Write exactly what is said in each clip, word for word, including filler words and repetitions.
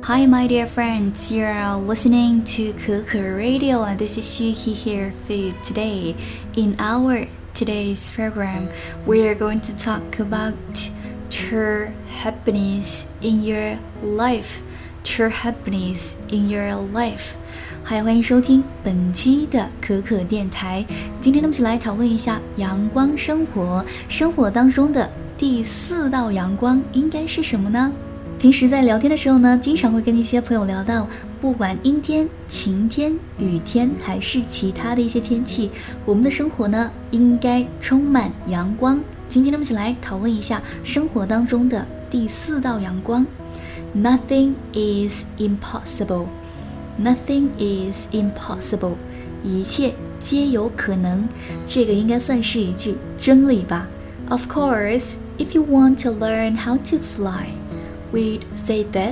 Hi, my dear friends. You are listening to Keke Radio, and this is Yuki here for you today. In our today's program, we are going to talk about true happiness in your life. True happiness in your life. 嗨，欢迎收听本期的可可电台。今天我们一起来讨论一下阳光生活。生活当中的第四道阳光应该是什么呢？平时在聊天的时候呢，经常会跟一些朋友聊到，不管阴天、晴天、雨天，还是其他的一些天气，我们的生活呢，应该充满阳光。今天我们一起来讨论一下生活当中的第四道阳光。Nothing is impossible. Nothing is impossible. 一切皆有可能。这个应该算是一句真理吧。Of course, if you want to learn how to fly,We'd say that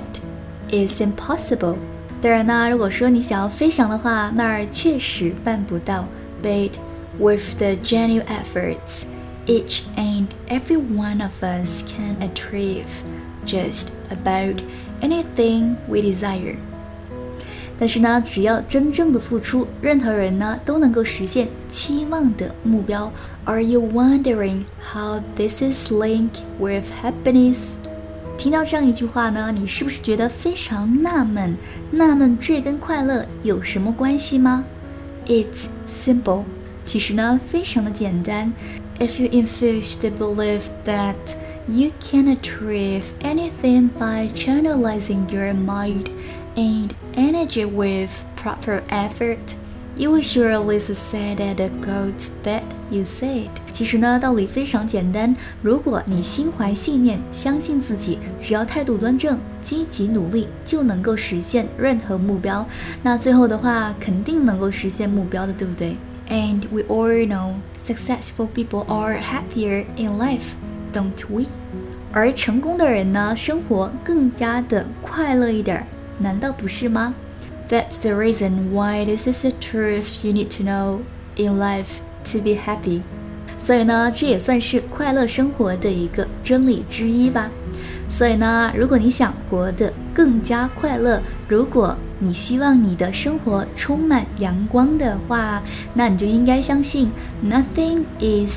is impossible. 当然呢，如果说你想要飞翔的话，那儿确实办不到。But with the genuine efforts, each and every one of us can achieve just about anything we desire. 但是呢，只要真正的付出，任何人呢都能够实现期望的目标。Are you wondering how this is linked with happiness?听到这样一句话呢，你是不是觉得非常纳闷？纳闷这跟快乐有什么关系吗？ It's simple. 其实呢，非常的简单。If you infuse the belief that you can achieve anything by channelizing your mind and energy with proper effort, you will surely succeed at the goals that you set. 其实呢，道理非常简单。如果你心怀信念，相信自己，只要态度端正，积极努力，就能够实现任何目标。那最后的话，肯定能够实现目标的，对不对？ And we all know successful people are happier in life, don't we? 而成功的人呢，生活更加的快乐一点，难道不是吗？That's the reason why this is a truth you need to know in life to be happy. 所以呢，这也算是快乐生活的一个真理之一吧。所以呢，如果你想活得更加快乐，如果你希望你的生活充满阳光的话，那你就应该相信 Nothing is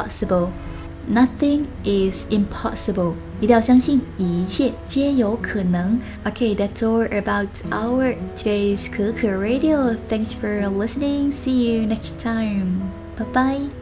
impossible.Nothing is impossible. 一定要相信一切皆有可能。Okay, that's all about our today's Keke Radio. Thanks for listening. See you next time. Bye bye.